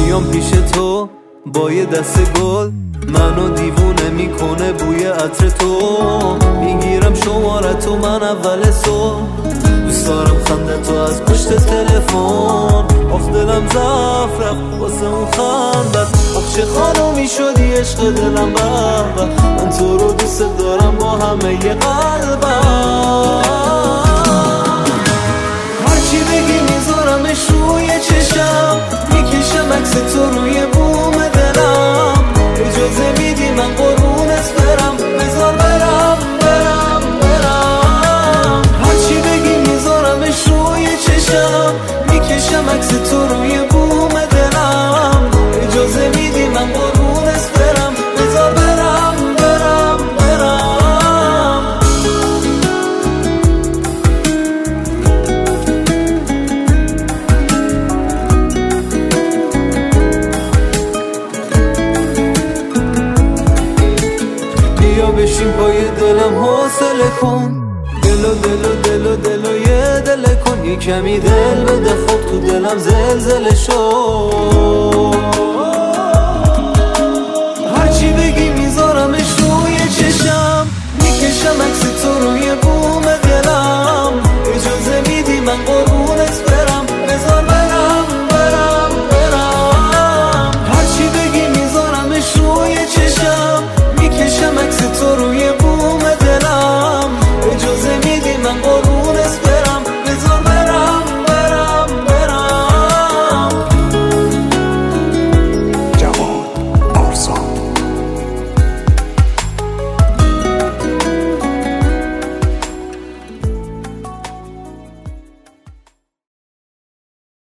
میام پیش تو با یه دست گل، منو دیوونه میکنه بوی عطر تو. میگیرم شمارتو من اول صبح، دوست دارم خنده تو از پشت تلفن. آخ دلم ضعف رفت واسه اون خندت، آخ چه خانومی شدی عشق دلم بابا. من تو رو دوست دارم با همه ی قلبم، هرچی بگی میذارمش روی چشم، میکشم عکس تو روی بوم دلم. اجازه میدی من قربونت برم، بذار برم برم برم. هرچی بگی میذارمش روی چشم، میکشم عکس تو روی بوم دلم. اجازه میدی من قربونت برم، بذار برم برم برم. بیا بشین پای دلم حوصله کن، دلو دلو دلو دلو یه دل کن. یه کمی دل بده خب تو دلم زلزله شد.